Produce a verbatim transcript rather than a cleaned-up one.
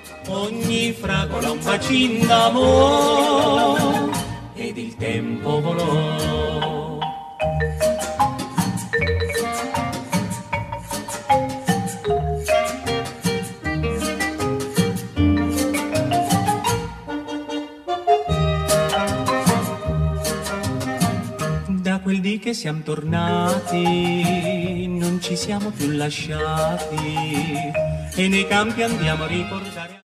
Ogni fragola un bacin d'amore ed il tempo volò. Da quel dì che siamo tornati non ci siamo più lasciati e nei campi andiamo a ricordare